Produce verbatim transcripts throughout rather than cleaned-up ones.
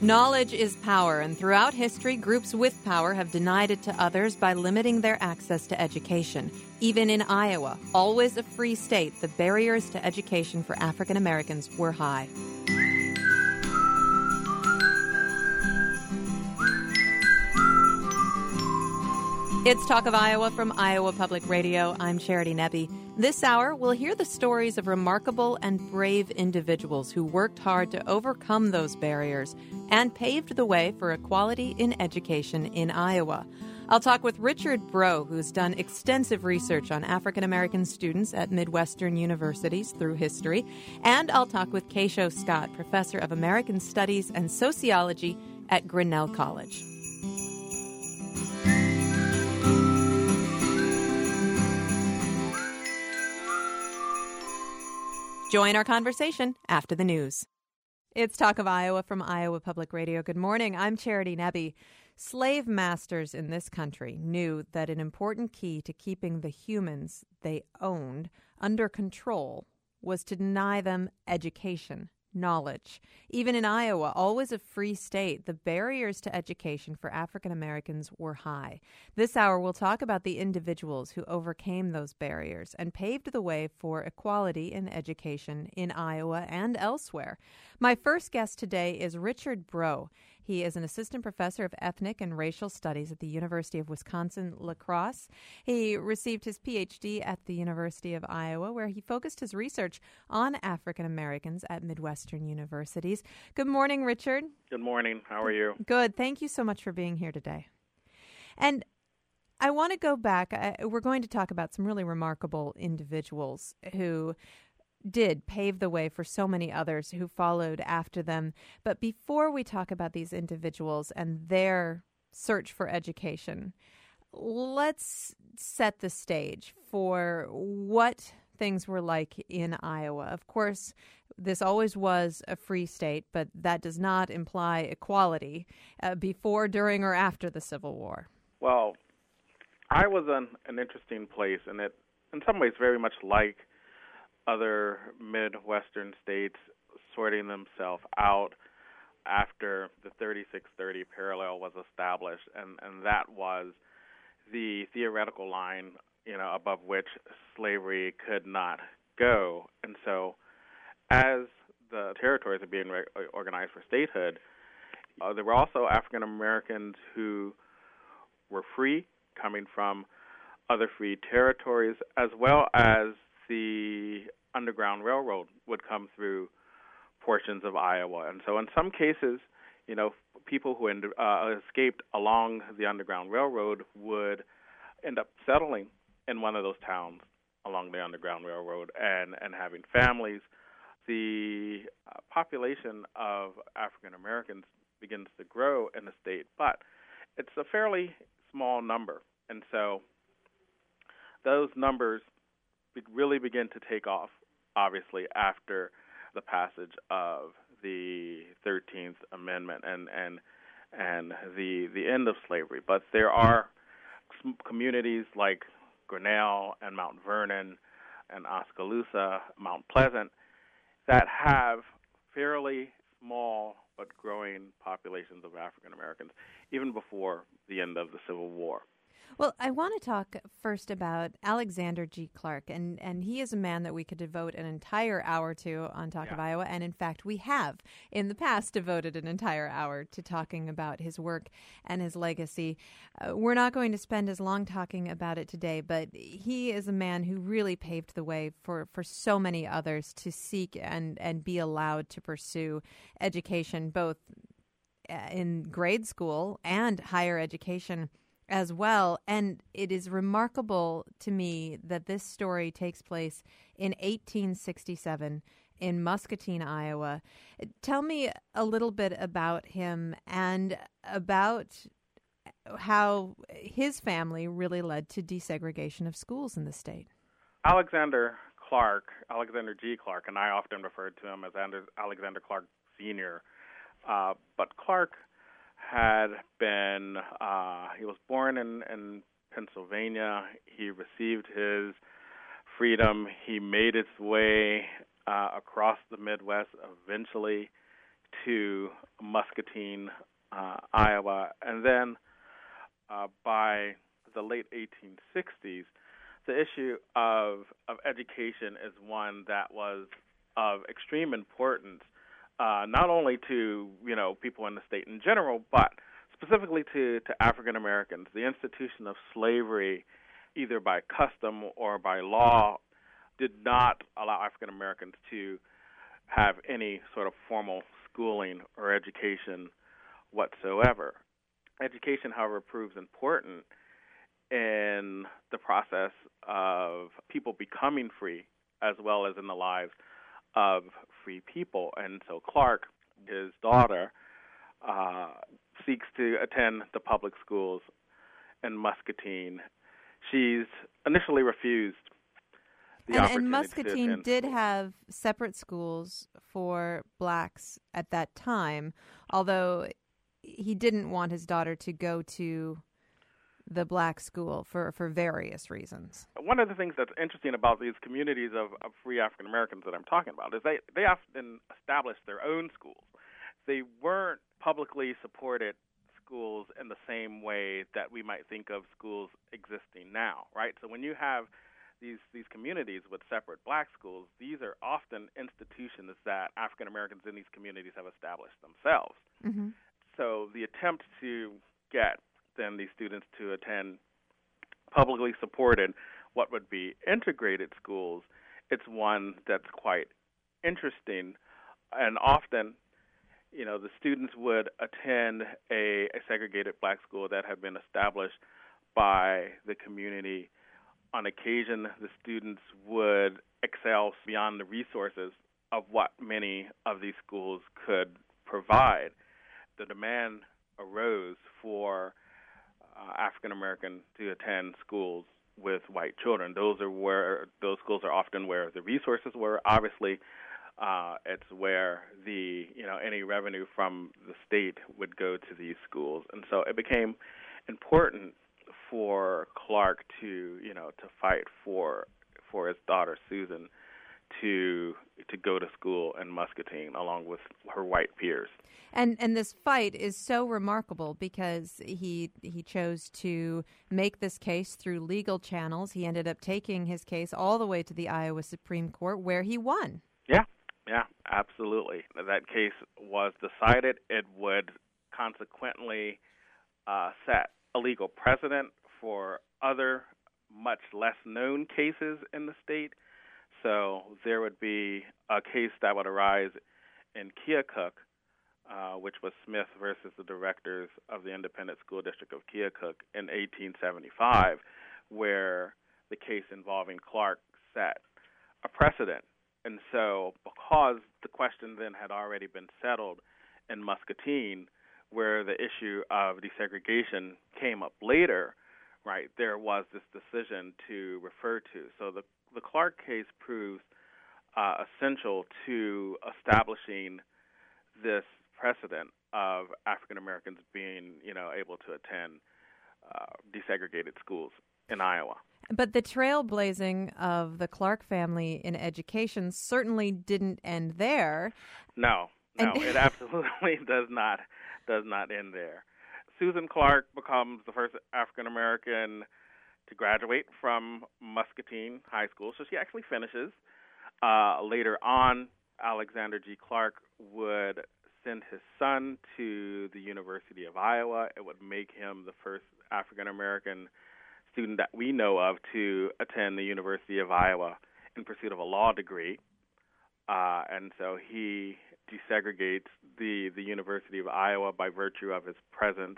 Knowledge is power, and throughout history, groups with power have denied it to others by limiting their access to education. Even in Iowa, always a free state, the barriers to education for African Americans were high. It's Talk of Iowa from Iowa Public Radio. I'm Charity Nebbe. This hour, we'll hear the stories of remarkable and brave individuals who worked hard to overcome those barriers and paved the way for equality in education in Iowa. I'll talk with Richard Breaux, who's done extensive research on African American students at Midwestern universities through history. And I'll talk with Keisho Scott, professor of American Studies and Sociology at Grinnell College. Join our conversation after the news. It's Talk of Iowa from Iowa Public Radio. Good morning. I'm Charity Nebbe. Slave masters in this country knew that an important key to keeping the humans they owned under control was to deny them education, knowledge. Even in Iowa, always a free state, the barriers to education for African Americans were high. This hour, we'll talk about the individuals who overcame those barriers and paved the way for equality in education in Iowa and elsewhere. My first guest today is Richard Breaux. He is an assistant professor of ethnic and racial studies at the University of Wisconsin-La Crosse. He received his P H D at the University of Iowa, where he focused his research on African Americans at Midwestern universities. Good morning, Richard. Good morning. How are you? Good. Thank you so much for being here today. And I want to go back. I, we're going to talk about some really remarkable individuals who did pave the way for so many others who followed after them. But before we talk about these individuals and their search for education, let's set the stage for what things were like in Iowa. Of course, this always was a free state, but that does not imply equality uh, before, during, or after the Civil War. Well, Iowa's an, an interesting place, and it, in some ways, very much like other Midwestern states sorting themselves out after the thirty-six thirty parallel was established, and, and that was the theoretical line, you know, above which slavery could not go. And so as the territories are being re- organized for statehood, uh, there were also African Americans who were free, coming from other free territories, as well as the Underground Railroad would come through portions of Iowa. And so in some cases, you know, people who uh, escaped along the Underground Railroad would end up settling in one of those towns along the Underground Railroad and, and having families. The uh, population of African Americans begins to grow in the state, but it's a fairly small number. And so those numbers really begin to take off, obviously, after the passage of the thirteenth Amendment and and and the the end of slavery. But there are communities like Grinnell and Mount Vernon and Oskaloosa, Mount Pleasant, that have fairly small but growing populations of African Americans, even before the end of the Civil War. Well, I want to talk first about Alexander G. Clark, and, and he is a man that we could devote an entire hour to on Talk yeah. of Iowa, and in fact, we have in the past devoted an entire hour to talking about his work and his legacy. Uh, we're not going to spend as long talking about it today, but he is a man who really paved the way for, for so many others to seek and, and be allowed to pursue education, both in grade school and higher education as well. And it is remarkable to me that this story takes place in eighteen sixty-seven in Muscatine, Iowa. Tell me a little bit about him and about how his family really led to desegregation of schools in the state. Alexander Clark, Alexander G. Clark, and I often referred to him as Alexander Clark Senior, uh, but Clark had been, uh, he was born in, in Pennsylvania. He received his freedom. He made his way uh, across the Midwest eventually to Muscatine, uh, Iowa. And then uh, by the late eighteen sixties, the issue of, of education is one that was of extreme importance, uh, not only to, you know, people in the state in general, but specifically to, to African Americans. The institution of slavery, either by custom or by law, did not allow African Americans to have any sort of formal schooling or education whatsoever. Education, however, proves important in the process of people becoming free, as well as in the lives of free people. And so Clark, his daughter, uh, seeks to attend the public schools in Muscatine. She's initially refused the and, opportunity and Muscatine to attend did school. have separate schools for blacks at that time, although he didn't want his daughter to go to the black school for, for various reasons. One of the things that's interesting about these communities of, of free African Americans that I'm talking about is they, they often established their own schools. They weren't publicly supported schools in the same way that we might think of schools existing now, right? So when you have these these communities with separate black schools, these are often institutions that African Americans in these communities have established themselves. Mm-hmm. So the attempt to get then these students to attend publicly supported what would be integrated schools, it's one that's quite interesting. And often, you know, the students would attend a, a segregated black school that had been established by the community. On occasion, the students would excel beyond the resources of what many of these schools could provide. The demand arose for uh, African American to attend schools with white children. Those are where those schools are often where the resources were. Obviously, uh, it's where the you know any revenue from the state would go to these schools, and so it became important for Clark to you know to fight for for his daughter Susan to to go to school in Muscatine along with her white peers. And and this fight is so remarkable because he he chose to make this case through legal channels. He ended up taking his case all the way to the Iowa Supreme Court, where he won. Yeah, yeah, absolutely. That case was decided. It would consequently uh, set a legal precedent for other much less known cases in the state. So there would be a case that would arise in Keokuk, uh, which was Smith versus the directors of the Independent School District of Keokuk in eighteen seventy-five, where the case involving Clark set a precedent. And so because the question then had already been settled in Muscatine, where the issue of desegregation came up later, right, there was this decision to refer to. So the the Clark case proves uh, essential to establishing this precedent of African Americans being, you know, able to attend uh, desegregated schools in Iowa. But the trailblazing of the Clark family in education certainly didn't end there. No, no, And- it absolutely does not does not end there. Susan Clark becomes the first African American to graduate from Muscatine High School, so she actually finishes. Uh, later on, Alexander G. Clark would send his son to the University of Iowa. It would make him the first African American student that we know of to attend the University of Iowa in pursuit of a law degree. Uh, and so he desegregates the, the University of Iowa by virtue of his presence,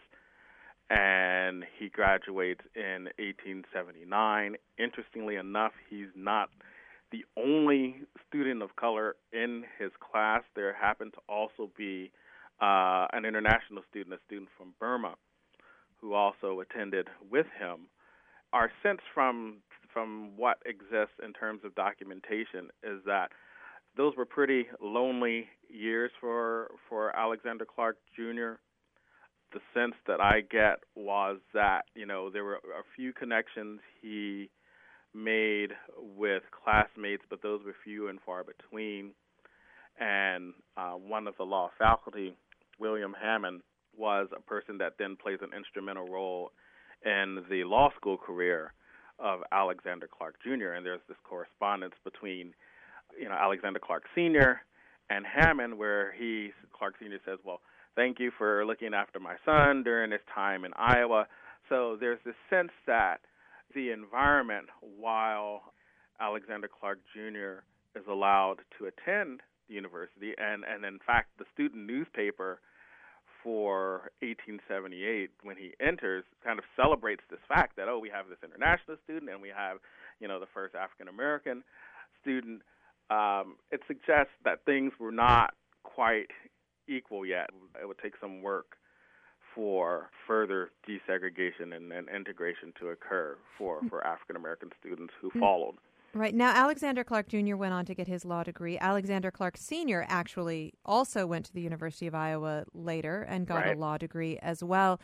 and he graduates in eighteen seventy-nine. Interestingly enough, he's not the only student of color in his class. There happened to also be uh, an international student, a student from Burma, who also attended with him. Our sense from from what exists in terms of documentation is that those were pretty lonely years for for Alexander Clark Junior The sense that I get was that, you know, there were a few connections he made with classmates, but those were few and far between. And uh, one of the law faculty, William Hammond, was a person that then plays an instrumental role in the law school career of Alexander Clark Junior And there's this correspondence between, you know, Alexander Clark Senior and Hammond, where he, Clark Senior says, well, thank you for looking after my son during his time in Iowa. So there's this sense that the environment, while Alexander Clark Junior is allowed to attend the university, and, and in fact, the student newspaper for eighteen seventy-eight, when he enters, kind of celebrates this fact that, oh, we have this international student and we have, you know, the first African-American student. Um, it suggests that things were not quite equal yet. It would take some work for further desegregation and, and integration to occur for, for African-American students who followed. Right. Now, Alexander Clark Junior went on to get his law degree. Alexander Clark Senior actually also went to the University of Iowa later and got Right. a law degree as well.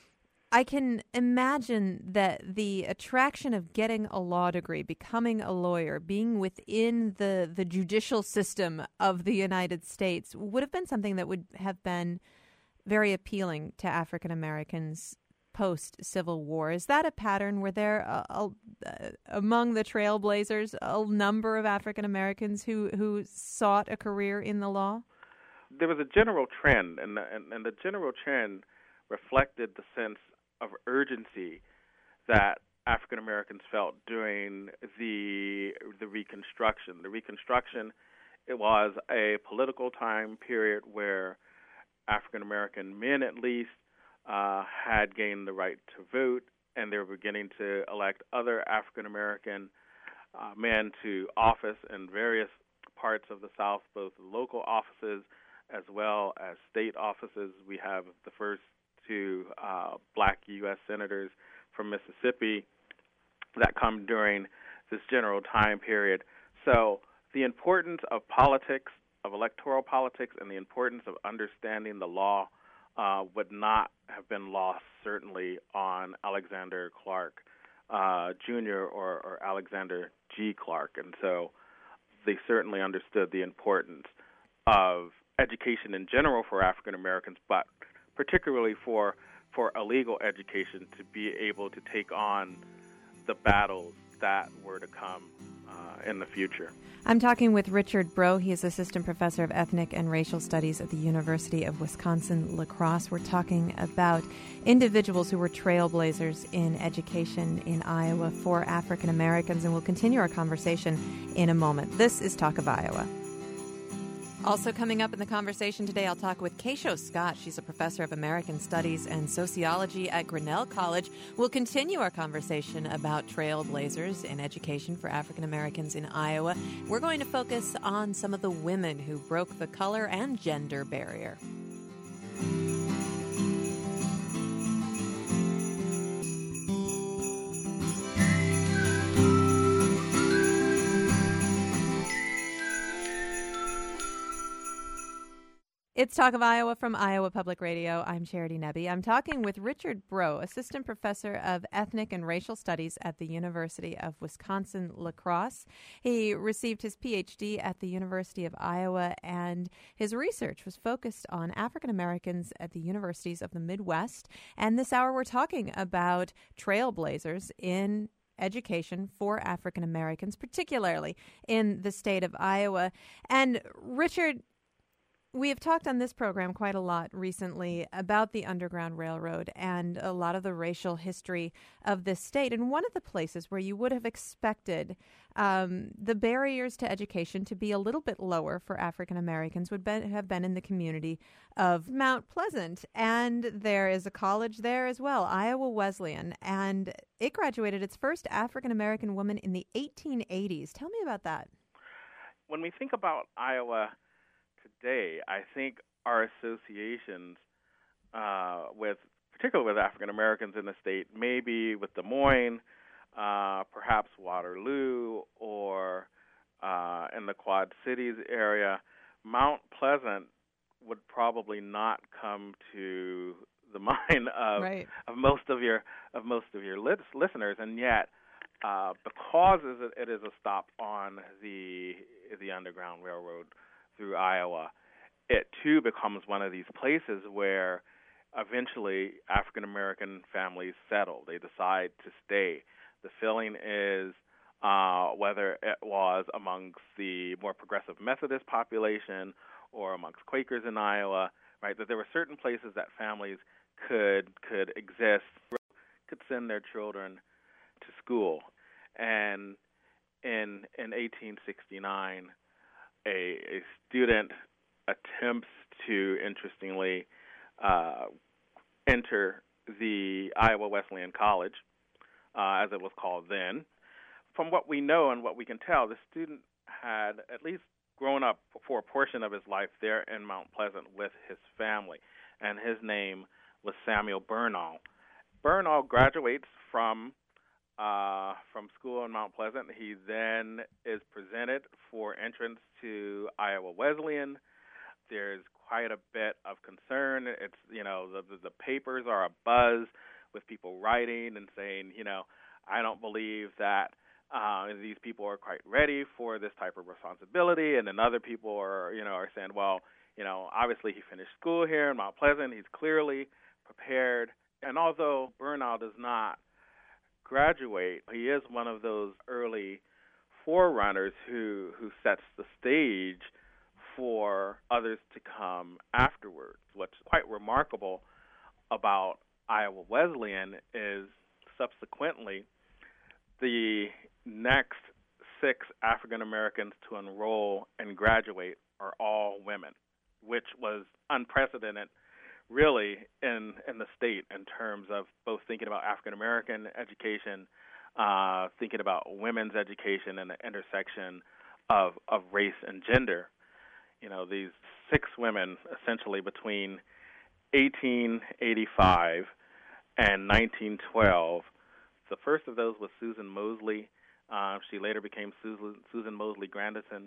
I can imagine that the attraction of getting a law degree, becoming a lawyer, being within the, the judicial system of the United States would have been something that would have been very appealing to African Americans post-Civil War. Is that a pattern? Were there, a, a, uh, among the trailblazers, a number of African Americans who, who sought a career in the law? There was a general trend, and the, and, and the general trend reflected the sense of urgency that African Americans felt during the the Reconstruction. The Reconstruction, it was a political time period where African American men, at least, uh, had gained the right to vote, and they were beginning to elect other African American uh, men to office in various parts of the South, both local offices as well as state offices. We have the first two uh, black U S senators from Mississippi that come during this general time period. So the importance of politics, of electoral politics, and the importance of understanding the law uh, would not have been lost, certainly, on Alexander Clark uh, Junior or, or Alexander G. Clark. And so they certainly understood the importance of education in general for African Americans, but particularly for for a legal education to be able to take on the battles that were to come uh, in the future. I'm talking with Richard Breaux. He is Assistant Professor of Ethnic and Racial Studies at the University of Wisconsin-La Crosse. We're talking about individuals who were trailblazers in education in Iowa for African Americans, and we'll continue our conversation in a moment. This is Talk of Iowa. Also coming up in the conversation today, I'll talk with Keisho Scott. She's a professor of American Studies and Sociology at Grinnell College. We'll continue our conversation about trailblazers in education for African Americans in Iowa. We're going to focus on some of the women who broke the color and gender barrier. It's Talk of Iowa from Iowa Public Radio. I'm Charity Nebbe. I'm talking with Richard Breaux, Assistant Professor of Ethnic and Racial Studies at the University of Wisconsin-La Crosse. He received his P H D at the University of Iowa, and his research was focused on African Americans at the universities of the Midwest. And this hour we're talking about trailblazers in education for African Americans, particularly in the state of Iowa. And Richard, we have talked on this program quite a lot recently about the Underground Railroad and a lot of the racial history of this state. And one of the places where you would have expected um, the barriers to education to be a little bit lower for African Americans would be, have been in the community of Mount Pleasant. And there is a college there as well, Iowa Wesleyan. And it graduated its first African American woman in the eighteen eighties. Tell me about that. When we think about Iowa today, I think our associations uh, with, particularly with African Americans in the state, maybe with Des Moines, uh, perhaps Waterloo, or uh, in the Quad Cities area. Mount Pleasant would probably not come to the mind of, right. of most of your of most of your lit- listeners, and yet, uh, because it is a stop on the the Underground Railroad, through Iowa, it too becomes one of these places where eventually African American families settle. They decide to stay. The feeling is, uh, whether it was amongst the more progressive Methodist population or amongst Quakers in Iowa, right, that there were certain places that families could could exist, could send their children to school. And in in eighteen sixty-nine, a, a student attempts to, interestingly, uh, enter the Iowa Wesleyan College, uh, as it was called then. From what we know and what we can tell, the student had at least grown up for a portion of his life there in Mount Pleasant with his family, and his name was Samuel Bernal. Bernal graduates from uh, from school in Mount Pleasant. He then is presented for entrance to Iowa Wesleyan. There's quite a bit of concern. It's, you know, the, the the papers are abuzz with people writing and saying, you know, I don't believe that uh, these people are quite ready for this type of responsibility. And then other people are, you know, are saying, well, you know, obviously he finished school here in Mount Pleasant. He's clearly prepared. And although Bernal does not graduate, he is one of those early forerunners who, who sets the stage for others to come afterwards. What's quite remarkable about Iowa Wesleyan is subsequently the next six African Americans to enroll and graduate are all women, which was unprecedented really in in the state in terms of both thinking about African American education, uh, thinking about women's education and the intersection of, of race and gender. You know, these six women essentially between eighteen eighty-five and nineteen twelve. The first of those was Susan Mosley. Uh, she later became Susan, Susan Mosley Grandison.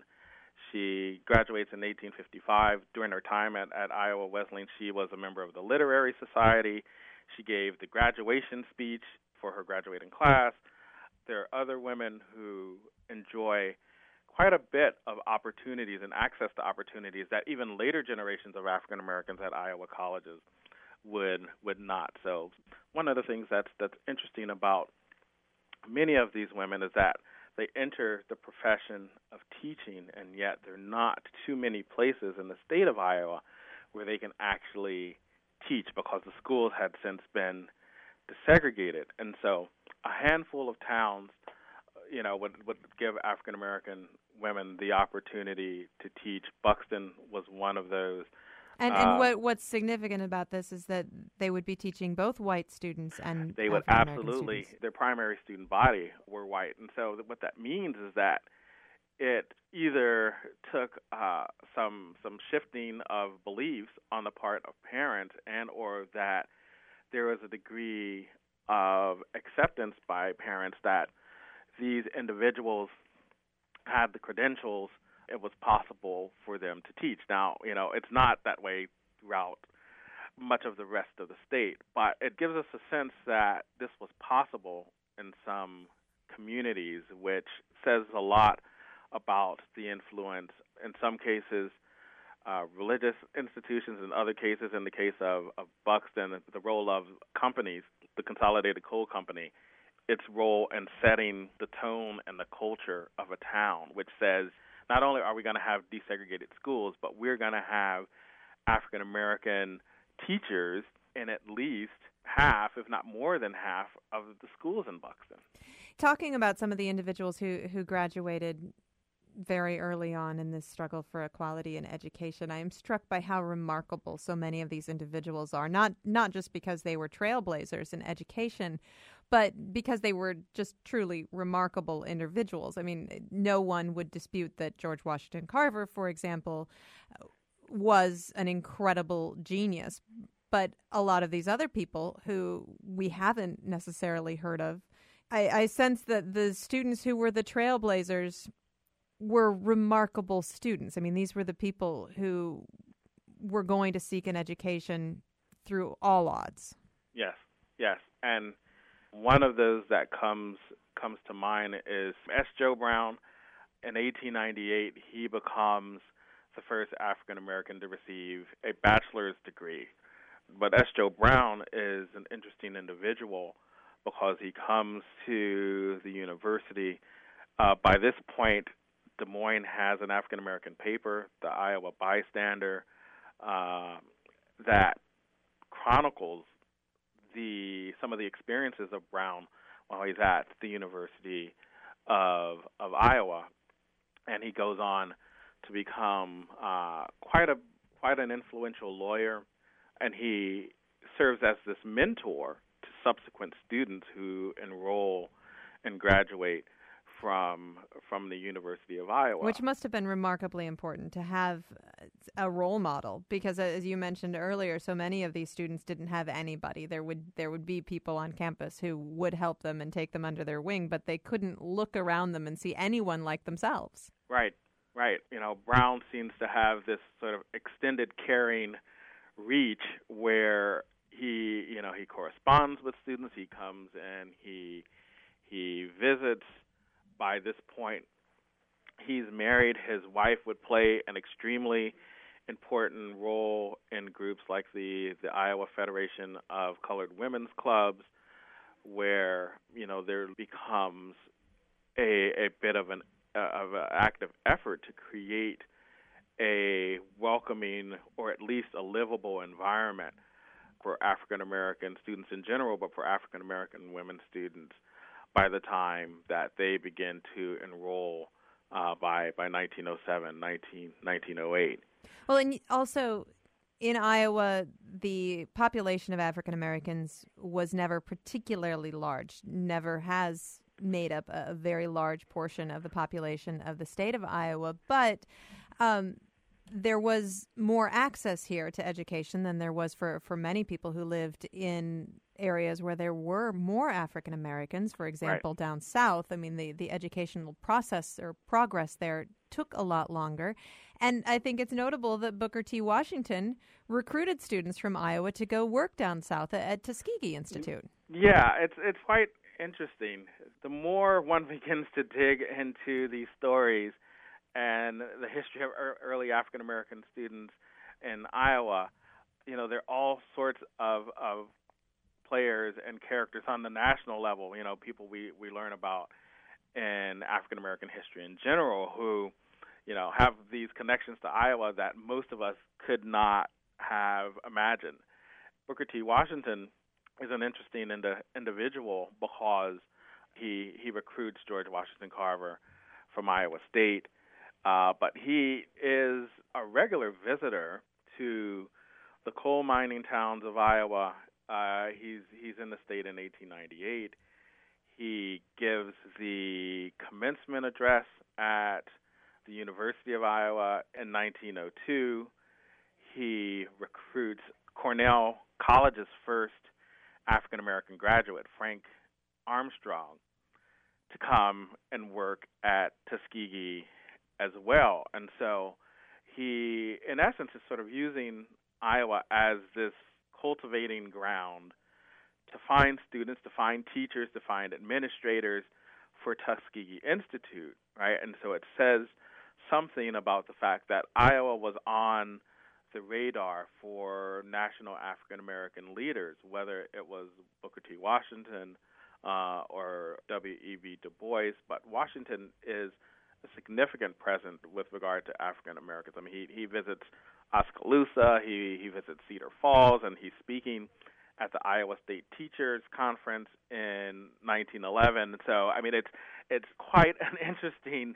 She graduates in eighteen fifty-five. During her time at, at Iowa Wesleyan, she was a member of the Literary Society. She gave the graduation speech for her graduating class. There are other women who enjoy quite a bit of opportunities and access to opportunities that even later generations of African Americans at Iowa colleges would would not. So one of the things that's that's interesting about many of these women is that they enter the profession of teaching, and yet there are not too many places in the state of Iowa where they can actually teach because the schools had since been desegregated. And so a handful of towns, you know, would, would give African American women the opportunity to teach. Buxton was one of those. And, and uh, what what's significant about this is that they would be teaching both white students and they would absolutely, students. Their primary student body were white. And so what that means is that it either took uh, some some shifting of beliefs on the part of parents, and or that there was a degree of acceptance by parents that these individuals had the credentials. It was possible for them to teach. Now, you know, it's not that way throughout much of the rest of the state, but it gives us a sense that this was possible in some communities, which says a lot about the influence, in some cases, uh, religious institutions, in other cases, in the case of, of Buxton, the role of companies, the Consolidated Coal Company, its role in setting the tone and the culture of a town, which says, not only are we going to have desegregated schools, but we're going to have African American teachers in at least half, if not more than half, of the schools in Buxton. Talking about some of the individuals who, who graduated very early on in this struggle for equality in education, I am struck by how remarkable so many of these individuals are, not not just because they were trailblazers in education, but because they were just truly remarkable individuals. I mean, no one would dispute that George Washington Carver, for example, was an incredible genius. But a lot of these other people who we haven't necessarily heard of, I, I sense that the students who were the trailblazers were remarkable students. I mean, these were the people who were going to seek an education through all odds. Yes, yes. And one of those that comes comes to mind is S. Joe Brown. In eighteen ninety-eight, he becomes the first African American to receive a bachelor's degree. But S. Joe Brown is an interesting individual because he comes to the university. Uh, by this point, Des Moines has an African American paper, the Iowa Bystander, uh, that chronicles the some of the experiences of Brown while he's at the University of of Iowa, and he goes on to become uh, quite a quite an influential lawyer, and he serves as this mentor to subsequent students who enroll and graduate from from the University of Iowa. Which must have been remarkably important to have a role model, because as you mentioned earlier, so many of these students didn't have anybody. There would there would be people on campus who would help them and take them under their wing, but they couldn't look around them and see anyone like themselves. Right, right. You know, Brown seems to have this sort of extended caring reach where he, you know, he corresponds with students. He comes and he he visits. By this point, he's married. His wife would play an extremely important role in groups like the, the Iowa Federation of Colored Women's Clubs, where, you know, there becomes a a bit of an uh, of an active effort to create a welcoming or at least a livable environment for African American students in general, but for African American women students by the time that they begin to enroll uh, by by nineteen oh seven, nineteen oh eight. Well, and also in Iowa, the population of African Americans was never particularly large, never has made up a, a very large portion of the population of the state of Iowa, but um, there was more access here to education than there was for, for many people who lived in areas where there were more African Americans, for example, right. down south. I mean, the, the educational process or progress there took a lot longer. And I think it's notable that Booker T. Washington recruited students from Iowa to go work down south at, at Tuskegee Institute. Yeah, it's it's quite interesting. The more one begins to dig into these stories and the history of early African American students in Iowa, you know, there are all sorts of, of players and characters on the national level, you know, people we, we learn about in African American history in general who, you know, have these connections to Iowa that most of us could not have imagined. Booker T. Washington is an interesting ind- individual because he he recruits George Washington Carver from Iowa State, uh, but he is a regular visitor to the coal mining towns of Iowa. Uh, he's he's in the state in eighteen ninety-eight. He gives the commencement address at the University of Iowa in nineteen oh two. He recruits Cornell College's first African American graduate, Frank Armstrong, to come and work at Tuskegee as well. And so he, in essence, is sort of using Iowa as this cultivating ground to find students, to find teachers, to find administrators for Tuskegee Institute, right? And so it says something about the fact that Iowa was on the radar for national African American leaders, whether it was Booker T. Washington uh, or W E B. Du Bois. But Washington is a significant presence with regard to African Americans. I mean, he he visits Oskaloosa, he he visits Cedar Falls, and he's speaking at the Iowa State Teachers Conference in nineteen eleven. So, I mean, it's it's quite an interesting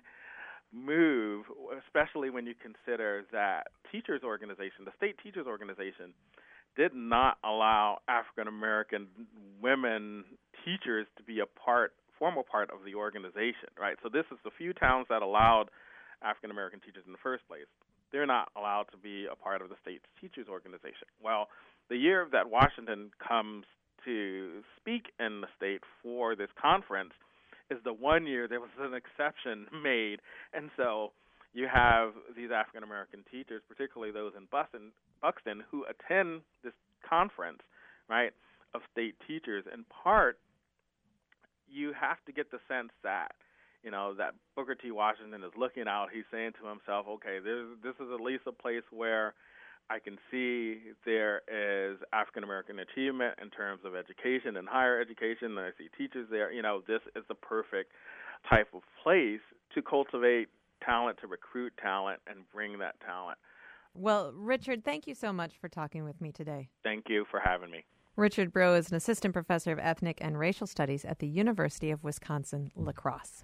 move, especially when you consider that teachers organization, the state teachers organization, did not allow African American women teachers to be a part, formal part of the organization, right? So this is the few towns that allowed African American teachers in the first place. They're not allowed to be a part of the state's teachers organization. Well, the year that Washington comes to speak in the state for this conference is the one year there was an exception made. And so you have these African American teachers, particularly those in Buxton, Buxton, who attend this conference, right, of state teachers. In part, you have to get the sense that you know, that Booker T. Washington is looking out. He's saying to himself, okay, there's, this is at least a place where I can see there is African-American achievement in terms of education and higher education, and I see teachers there. You know, this is the perfect type of place to cultivate talent, to recruit talent, and bring that talent. Well, Richard, thank you so much for talking with me today. Thank you for having me. Richard Breaux is an assistant professor of ethnic and racial studies at the University of Wisconsin-La Crosse.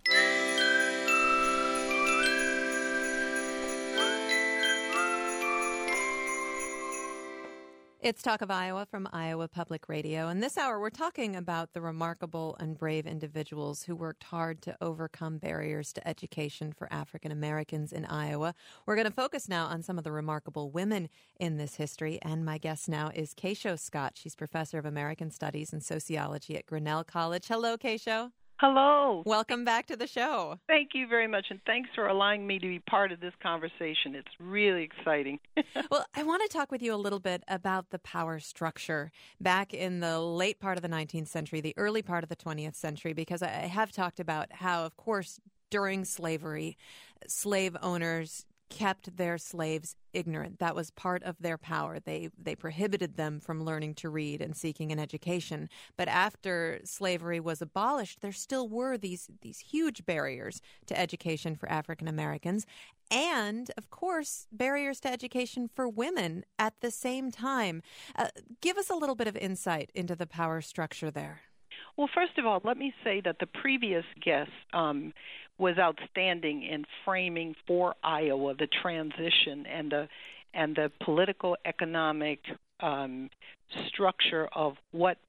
It's Talk of Iowa from Iowa Public Radio. And this hour, we're talking about the remarkable and brave individuals who worked hard to overcome barriers to education for African Americans in Iowa. We're going to focus now on some of the remarkable women in this history. And my guest now is Keisho Scott. She's professor of American Studies and Sociology at Grinnell College. Hello, Keisho. Hello. Welcome back to the show. Thank you very much, and thanks for allowing me to be part of this conversation. It's really exciting. Well, I want to talk with you a little bit about the power structure back in the late part of the nineteenth century, the early part of the twentieth century, because I have talked about how, of course, during slavery, slave owners kept their slaves ignorant. That was part of their power. They they prohibited them from learning to read and seeking an education. But after slavery was abolished, there still were these these huge barriers to education for African Americans, and, of course, barriers to education for women at the same time. Uh, give us a little bit of insight into the power structure there. Well, first of all, let me say that the previous guest um, was outstanding in framing for Iowa the transition and the and the political economic um, structure of what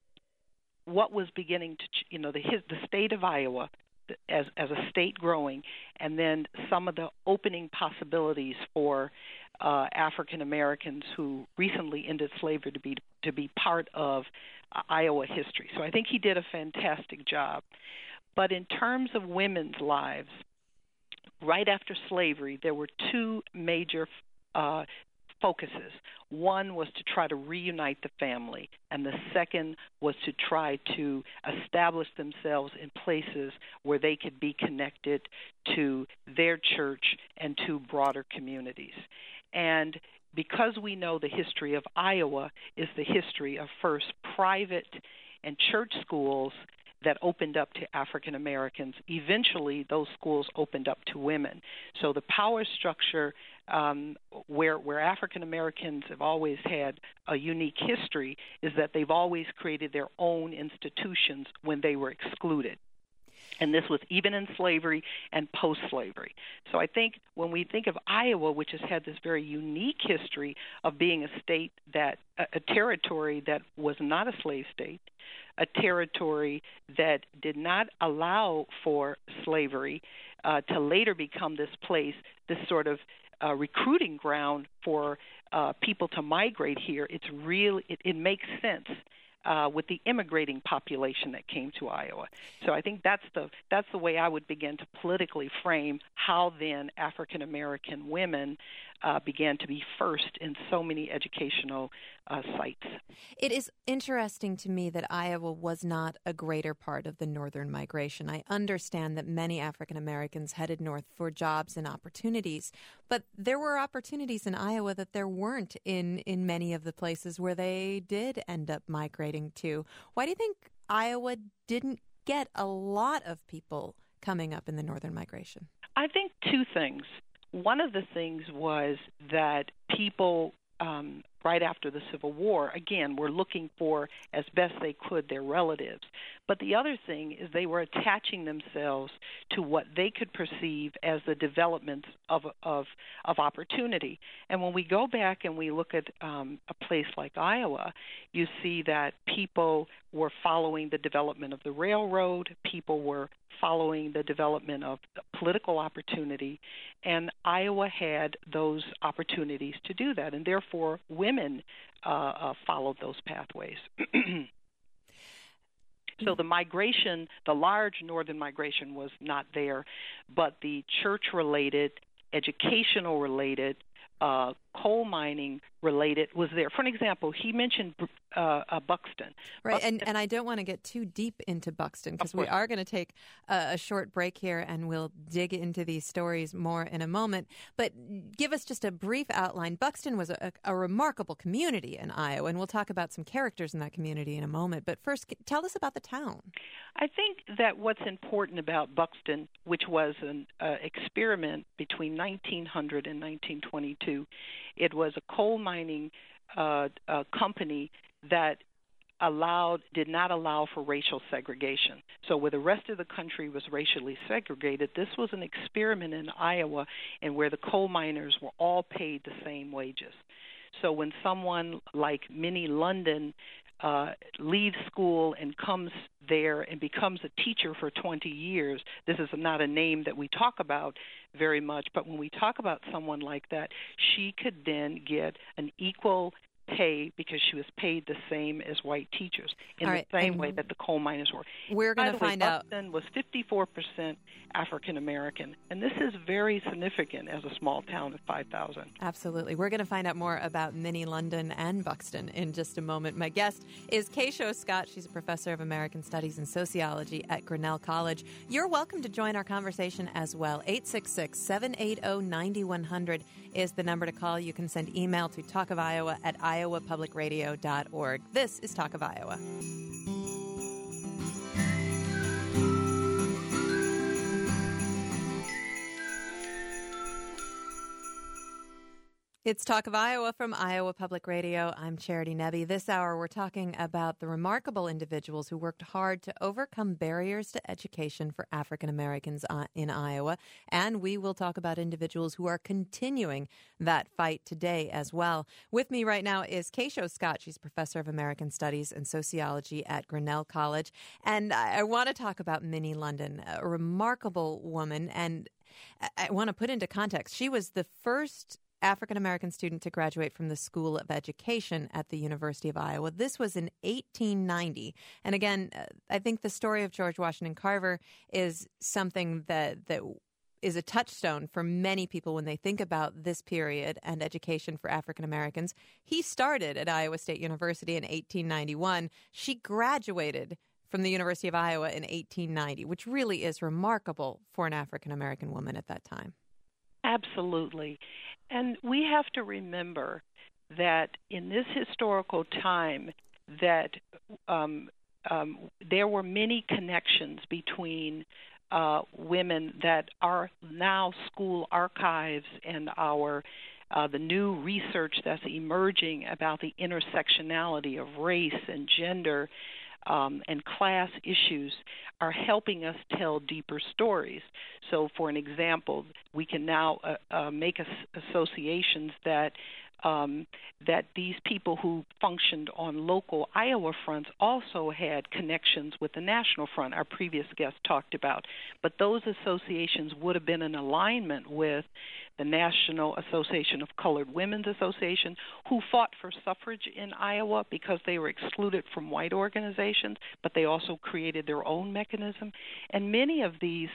what was beginning to, you know, the his, the state of Iowa as as a state growing, and then some of the opening possibilities for uh, African Americans who recently ended slavery to be to be part of uh, Iowa history. So I think he did a fantastic job. But in terms of women's lives, right after slavery, there were two major uh, focuses. One was to try to reunite the family, and the second was to try to establish themselves in places where they could be connected to their church and to broader communities. And because we know the history of Iowa is the history of first private and church schools that opened up to African Americans. Eventually, those schools opened up to women. So the power structure um, where where African Americans have always had a unique history is that they've always created their own institutions when they were excluded. And this was even in slavery and post-slavery. So I think when we think of Iowa, which has had this very unique history of being a state that, a, a territory that was not a slave state, a territory that did not allow for slavery uh, to later become this place, this sort of uh, recruiting ground for uh, people to migrate here, it's real. It, it makes sense. Uh, with the immigrating population that came to Iowa. So I think that's the that's the way I would begin to politically frame how then African American women uh, began to be first in so many educational uh, sites. It is interesting to me that Iowa was not a greater part of the northern migration. I understand that many African Americans headed north for jobs and opportunities, but there were opportunities in Iowa that there weren't in, in many of the places where they did end up migrating to. Why do you think Iowa didn't get a lot of people coming up in the northern migration? I think two things. One of the things was that people um, right after the Civil War, again, were looking for, as best they could, their relatives. But the other thing is they were attaching themselves to what they could perceive as the developments of of, of opportunity. And when we go back and we look at um, a place like Iowa, you see that people were following the development of the railroad, people were following the development of political opportunity, and Iowa had those opportunities to do that, and therefore women uh, uh, followed those pathways. So the migration, the large northern migration was not there, but the church-related, educational-related, uh, coal mining related was there. For an example, he mentioned uh, uh, Buxton. Right, Buxton. and, and I don't want to get too deep into Buxton because we are going to take a, a short break here and we'll dig into these stories more in a moment. But give us just a brief outline. Buxton was a, a remarkable community in Iowa, and we'll talk about some characters in that community in a moment. But first, tell us about the town. I think that what's important about Buxton, which was an uh, experiment between nineteen hundred and nineteen twenty-two, it was a coal mining uh, uh, company that allowed did not allow for racial segregation. So where the rest of the country was racially segregated, this was an experiment in Iowa, and where the coal miners were all paid the same wages. So when someone like Minnie London uh, leaves school and comes there and becomes a teacher for twenty years, this is not a name that we talk about very much, but when we talk about someone like that, she could then get an equal pay because she was paid the same as white teachers in All the right, same way that the coal miners were. We're going to find out. Buxton was fifty-four percent African American, and this is very significant as a small town of five thousand. Absolutely. We're going to find out more about Minnie London and Buxton in just a moment. My guest is Keisho Scott. She's a professor of American Studies and Sociology at Grinnell College. You're welcome to join our conversation as well. eight six six, seven eight zero, nine one zero zero is the number to call. You can send email to talk of iowa at iowa public radio dot org. This is Talk of Iowa. It's Talk of Iowa from Iowa Public Radio. I'm Charity Nebbe. This hour, we're talking about the remarkable individuals who worked hard to overcome barriers to education for African Americans in Iowa. And we will talk about individuals who are continuing that fight today as well. With me right now is Keisho Scott. She's professor of American Studies and Sociology at Grinnell College. And I, I want to talk about Minnie London, a remarkable woman. And I, I want to put into context, she was the first African-American student to graduate from the School of Education at the University of Iowa. This was in eighteen ninety. And again, I think the story of George Washington Carver is something that that is a touchstone for many people when they think about this period and education for African-Americans. He started at Iowa State University in eighteen ninety-one. She graduated from the University of Iowa in eighteen ninety, which really is remarkable for an African-American woman at that time. Absolutely. And we have to remember that in this historical time that um, um, there were many connections between uh, women that are now school archives and our uh, the new research that's emerging about the intersectionality of race and gender Um, and class issues are helping us tell deeper stories. So, for an example, we can now uh, uh, make as- associations that um, that these people who functioned on local Iowa fronts also had connections with the national front, our previous guest talked about. But those associations would have been in alignment with the National Association of Colored Women's Association, who fought for suffrage in Iowa because they were excluded from white organizations, but they also created their own mechanism. And many of these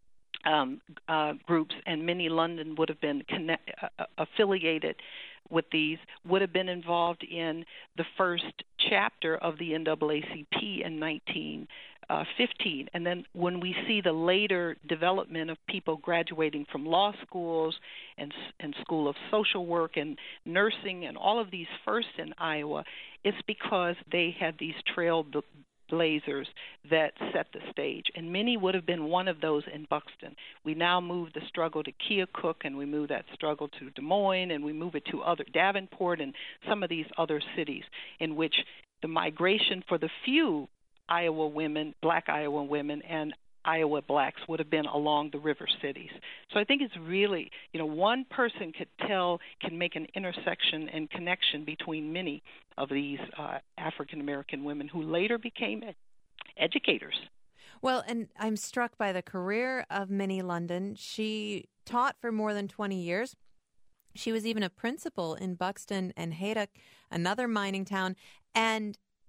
um, uh, groups, and Minnie London would have been connect, uh, affiliated with these, would have been involved in the first chapter of the N double A C P in nineteen fifteen. And then when we see the later development of people graduating from law schools and, and School of Social Work and nursing and all of these firsts in Iowa, it's because they had these trailblazers that set the stage. And Minnie would have been one of those in Buxton. We now move the struggle to Keokuk, and we move that struggle to Des Moines, and we move it to other Davenport and some of these other cities in which the migration for the few Iowa women, black Iowa women, and Iowa blacks would have been along the river cities. So I think it's really, you know, one person could tell, can make an intersection and connection between many of these uh, African-American women who later became ed- educators. Well, and I'm struck by the career of Minnie London. She taught for more than twenty years. She was even a principal in Buxton and Haydock, another mining town, and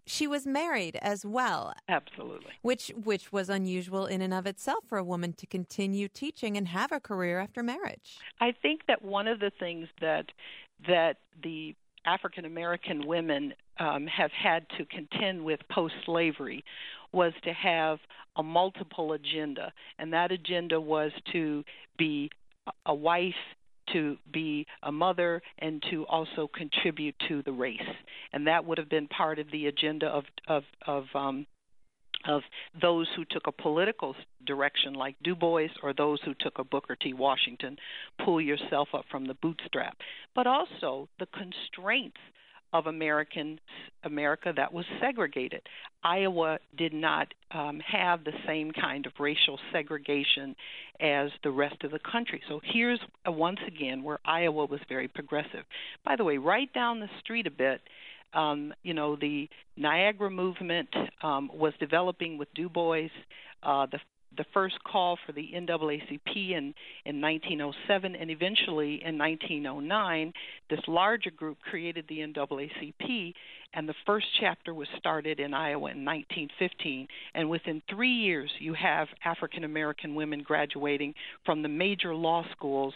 she was married as well. Absolutely. Which which was unusual in and of itself for a woman to continue teaching and have a career after marriage. I think that one of the things that that the African American women um, have had to contend with post-slavery was to have a multiple agenda, and that agenda was to be a wife, to be a mother, and to also contribute to the race. And that would have been part of the agenda of of of um, of those who took a political direction like Du Bois, or those who took a Booker T. Washington, pull yourself up from the bootstrap. But also the constraints of American America that was segregated. Iowa did not um, have the same kind of racial segregation as the rest of the country. So here's uh, once again where Iowa was very progressive. By the way, right down the street a bit, um, you know, the Niagara movement um, was developing with Du Bois. Uh, the the first call for the N double A C P in, in nineteen oh seven, and eventually in nineteen oh nine, this larger group created the N double A C P, and the first chapter was started in Iowa in nineteen fifteen. And within three years, you have African-American women graduating from the major law schools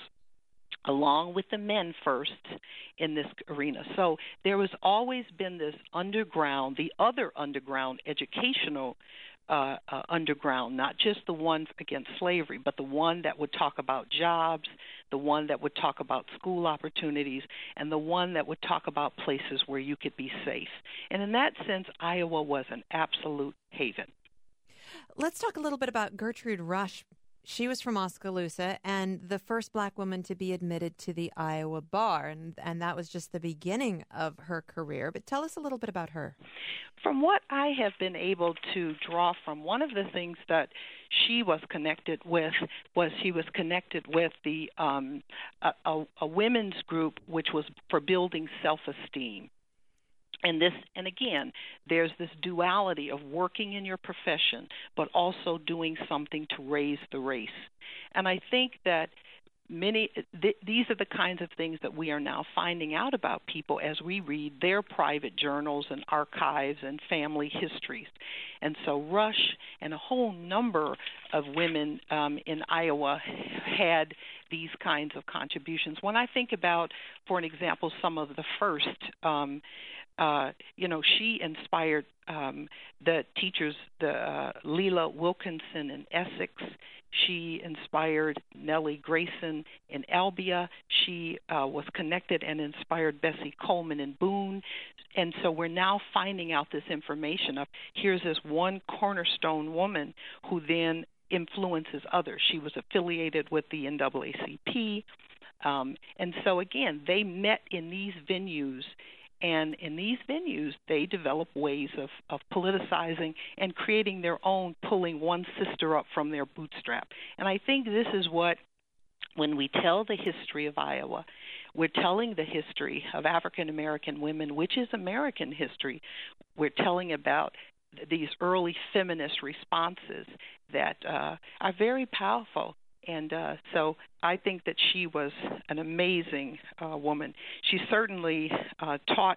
along with the men first in this arena. So there has always been this underground, the other underground educational Uh, uh, underground, not just the one against slavery, but the one that would talk about jobs, the one that would talk about school opportunities, and the one that would talk about places where you could be safe. And in that sense, Iowa was an absolute haven. Let's talk a little bit about Gertrude Rush. She was from Oskaloosa and the first black woman to be admitted to the Iowa bar, and, and that was just the beginning of her career. But tell us a little bit about her. From what I have been able to draw from, one of the things that she was connected with was she was connected with the um, a, a, a women's group which was for building self-esteem. And this, and again, there's this duality of working in your profession, but also doing something to raise the race. And I think that many, th- these are the kinds of things that we are now finding out about people as we read their private journals and archives and family histories. And so Rush and a whole number of women um, in Iowa had these kinds of contributions. When I think about, for an example, some of the first, um, Uh, you know, she inspired um, the teachers, the uh, Leela Wilkinson in Essex. She inspired Nellie Grayson in Albia. She uh, was connected and inspired Bessie Coleman in Boone. And so we're now finding out this information of here's this one cornerstone woman who then influences others. She was affiliated with the N double A C P. Um, and so, again, they met in these venues. And in these venues, they develop ways of, of politicizing and creating their own, pulling one sister up from their bootstrap. And I think this is what, when we tell the history of Iowa, we're telling the history of African-American women, which is American history. We're telling about these early feminist responses that uh, are very powerful. And uh, so I think that she was an amazing uh, woman. She certainly uh, taught,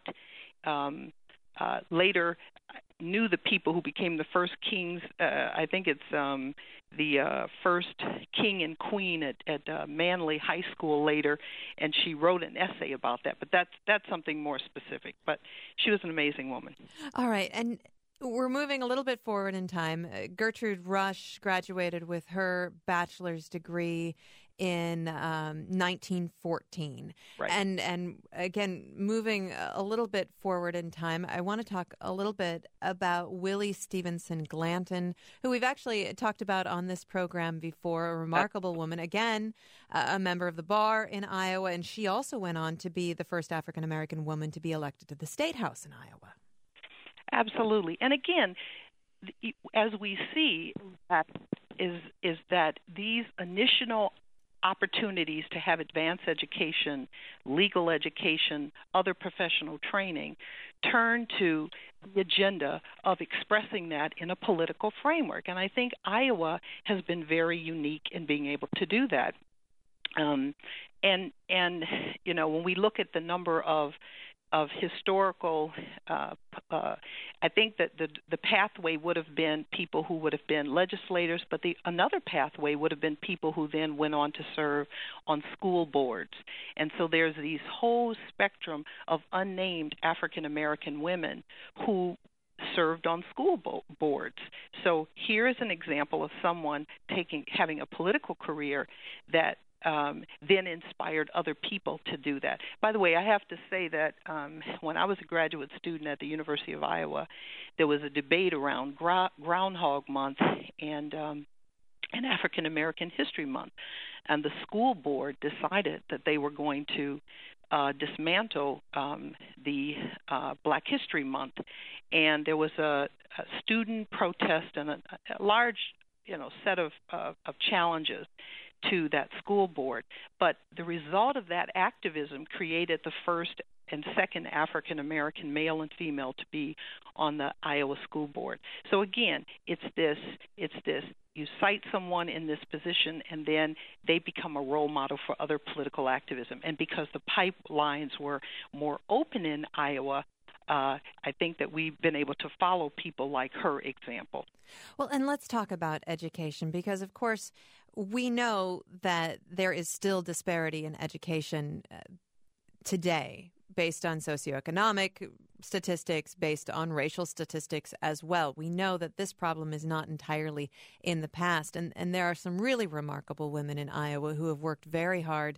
um, uh, later knew the people who became the first kings. Uh, I think it's um, the uh, first king and queen at, at uh, Manley High School later, and she wrote an essay about that. But that's, that's something more specific. But she was an amazing woman. All right. And we're moving a little bit forward in time. Uh, Gertrude Rush graduated with her bachelor's degree in um, nineteen fourteen. Right. And and again, moving a little bit forward in time, I want to talk a little bit about Willie Stevenson Glanton, who we've actually talked about on this program before, a remarkable woman, again, uh, a member of the bar in Iowa, and she also went on to be the first African-American woman to be elected to the State House in Iowa. Absolutely. And again, as we see, that is is that these initial opportunities to have advanced education, legal education, other professional training, turn to the agenda of expressing that in a political framework. And I think Iowa has been very unique in being able to do that. Um, and, and, you know, when we look at the number of of historical uh, Uh, I think that the the pathway would have been people who would have been legislators, but the another pathway would have been people who then went on to serve on school boards. And so there's these whole spectrum of unnamed African American women who served on school bo- boards. So here is an example of someone taking having a political career that um, then inspired other people to do that. By the way, I have to say that um, when I was a graduate student at the University of Iowa, there was a debate around gra- Groundhog Month and um, and African American History Month, and the school board decided that they were going to uh, dismantle um, the uh, Black History Month, and there was a, a student protest and a, a large, you know, set of uh, of challenges to that school board. But the result of that activism created the first and second African American male and female to be on the Iowa school board. So again, it's this, it's this. You cite someone in this position, and then they become a role model for other political activism. And because the pipelines were more open in Iowa, uh, I think that we've been able to follow people like her example. Well, and let's talk about education, because, of course, we know that there is still disparity in education uh, today, based on socioeconomic statistics, based on racial statistics as well. We know that this problem is not entirely in the past. And, and there are some really remarkable women in Iowa who have worked very hard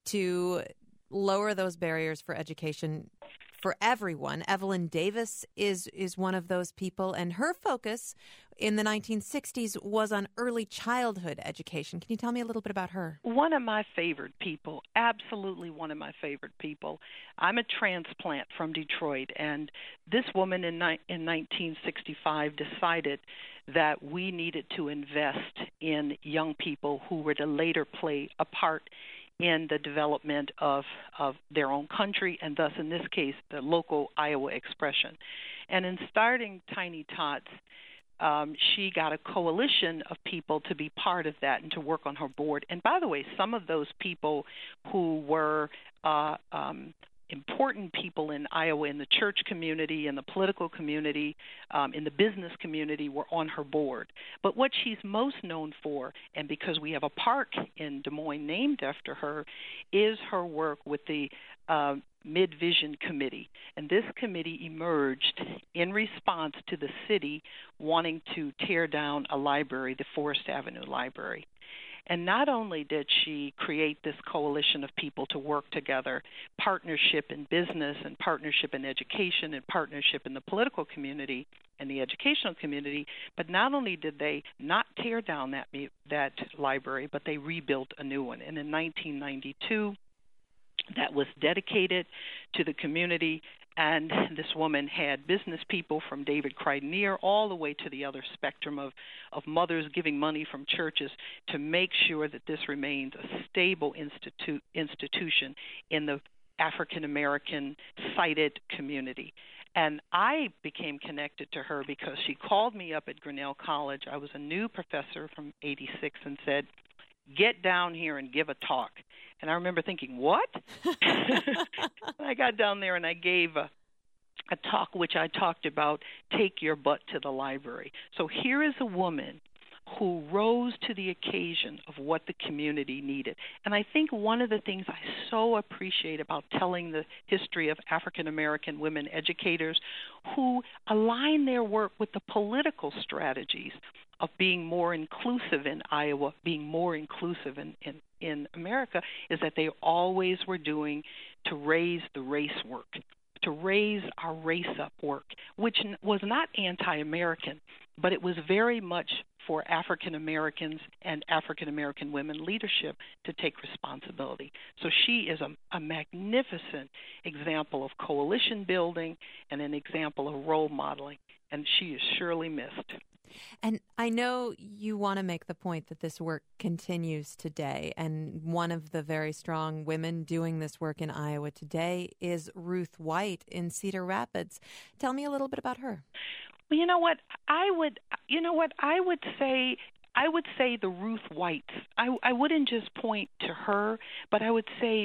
to lower those barriers for education for everyone. Evelyn Davis is is one of those people, and her focus in the nineteen sixties was on early childhood education. Can you tell me a little bit about her? One of my favorite people, absolutely one of my favorite people. I'm a transplant from Detroit, and this woman in, ni- in nineteen sixty-five decided that we needed to invest in young people who were to later play a part in the development of, of their own country, and thus, in this case, the local Iowa expression. And in starting Tiny Tots, um, she got a coalition of people to be part of that and to work on her board. And by the way, some of those people who were uh, um, important people in Iowa, in the church community, in the political community, um, in the business community, were on her board. But what she's most known for, and because we have a park in Des Moines named after her, is her work with the uh, Mid-Vision Committee. And this committee emerged in response to the city wanting to tear down a library, the Forest Avenue Library. And not only did she create this coalition of people to work together, partnership in business and partnership in education and partnership in the political community and the educational community, but not only did they not tear down that that library, but they rebuilt a new one. And in nineteen ninety-two, that was dedicated to the community. And this woman had business people from David Crichton all the way to the other spectrum of, of mothers giving money from churches to make sure that this remains a stable institu- institution in the African-American sighted community. And I became connected to her because she called me up at Grinnell College. I was a new professor from eighty-six and said, "Get down here and give a talk." And I remember thinking, what? I got down there and I gave a, a talk which I talked about, take your butt to the library. So here is a woman who rose to the occasion of what the community needed. And I think one of the things I so appreciate about telling the history of African American women educators who align their work with the political strategies of being more inclusive in Iowa, being more inclusive in, in, in America, is that they always were doing to raise the race work, to raise our race up work, which was not anti-American, but it was very much for African Americans and African American women leadership to take responsibility. So she is a, a magnificent example of coalition building and an example of role modeling, and she is surely missed. And I know you want to make the point that this work continues today, and one of the very strong women doing this work in Iowa today is Ruth White in Cedar Rapids. Tell me a little bit about her. Well, you know what? I would, you know what? I would say I would say the Ruth Whites. I, I wouldn't just point to her, but I would say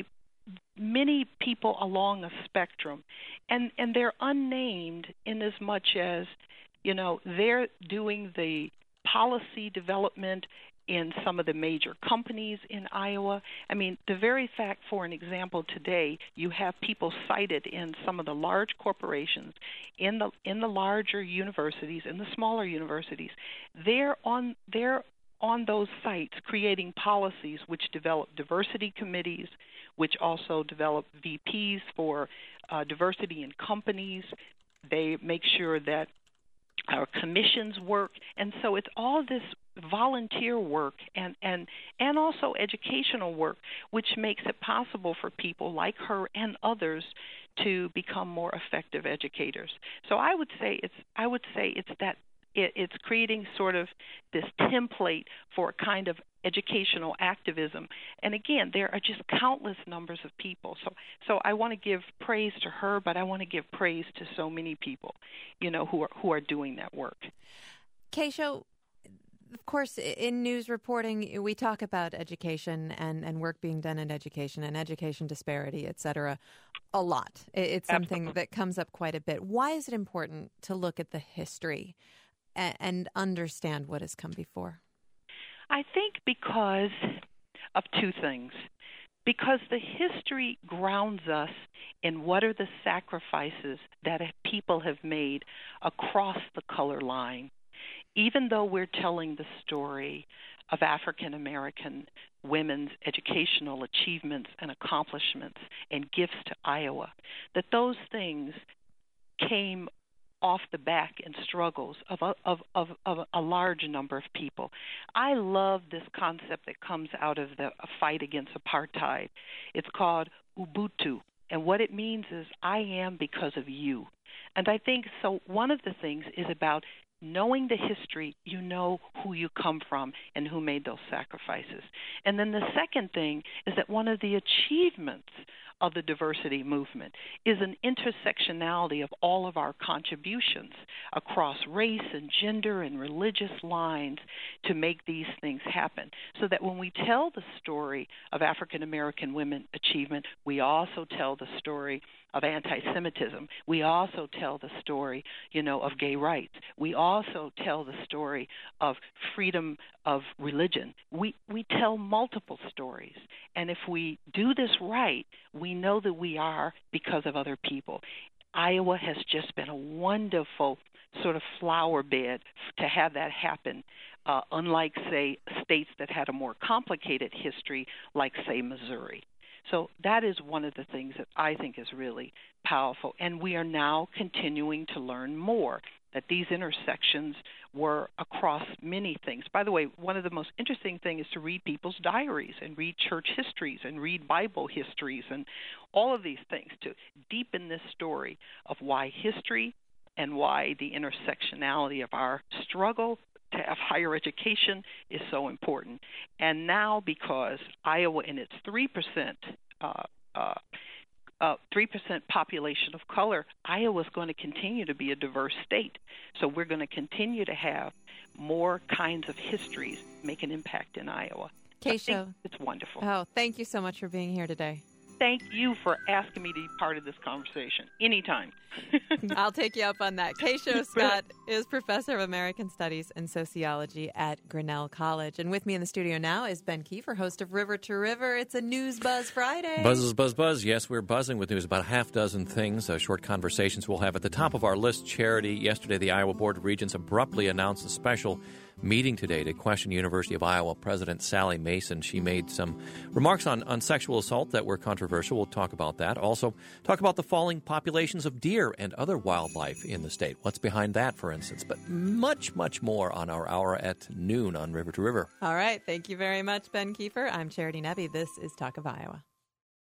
many people along a spectrum, and and they're unnamed in as much as, you know, they're doing the policy development in some of the major companies in Iowa. I mean, the very fact, for an example, today you have people cited in some of the large corporations, in the in the larger universities, in the smaller universities. They're on they're on those sites creating policies which develop diversity committees, which also develop V Ps for uh, diversity in companies. They make sure that our commissions work, and so it's all this volunteer work and, and and also educational work, which makes it possible for people like her and others to become more effective educators. So I would say it's I would say it's that it, it's creating sort of this template for a kind of educational activism. And again, there are just countless numbers of people. So so I want to give praise to her, but I want to give praise to so many people, you know, who are who are doing that work. Keisha, of course, in news reporting, we talk about education and, and work being done in education and education disparity, et cetera, a lot. It's something Absolutely. that comes up quite a bit. Why is it important to look at the history and, and understand what has come before? I think because of two things. Because the history grounds us in what are the sacrifices that people have made across the color line. Even though we're telling the story of African American women's educational achievements and accomplishments and gifts to Iowa, that those things came off the back and struggles of a, of, of, of a large number of people. I love this concept that comes out of the fight against apartheid. It's called Ubuntu, and what it means is I am because of you. And I think so one of the things is about knowing the history, you know who you come from and who made those sacrifices. And then the second thing is that one of the achievements of the diversity movement is an intersectionality of all of our contributions across race and gender and religious lines to make these things happen. So that when we tell the story of African American women achievement, we also tell the story of anti-Semitism. We also tell the story, you know, of gay rights. We also tell the story of freedom of religion. We we tell multiple stories. And if we do this right, we know that we are because of other people. Iowa has just been a wonderful sort of flower bed to have that happen, uh, unlike, say, states that had a more complicated history, like, say, Missouri. So that is one of the things that I think is really powerful. And we are now continuing to learn more, that these intersections were across many things. By the way, one of the most interesting things is to read people's diaries and read church histories and read Bible histories and all of these things to deepen this story of why history and why the intersectionality of our struggle to have higher education is so important. And now because Iowa in its three percent uh, uh, uh, three percent population of color, Iowa is going to continue to be a diverse state. So we're going to continue to have more kinds of histories make an impact in Iowa. Keisha, it's wonderful. Oh, thank you so much for being here today. Thank you for asking me to be part of this conversation. Anytime. I'll take you up on that. Keisha Scott is Professor of American Studies and Sociology at Grinnell College. And with me in the studio now is Ben Kiefer, host of River to River. It's a News Buzz Friday. Buzz, buzz, buzz. Yes, we're buzzing with news. About a half dozen things, uh, short conversations we'll have. At the top of our list, charity. Yesterday, the Iowa Board of Regents abruptly announced a special meeting today to question University of Iowa President Sally Mason. She made some remarks on, on sexual assault that were controversial. We'll talk about that. Also, talk about the falling populations of deer and other wildlife in the state. What's behind that, for instance? But much, much more on our hour at noon on River to River. All right. Thank you very much, Ben Kiefer. I'm Charity Nebbe. This is Talk of Iowa.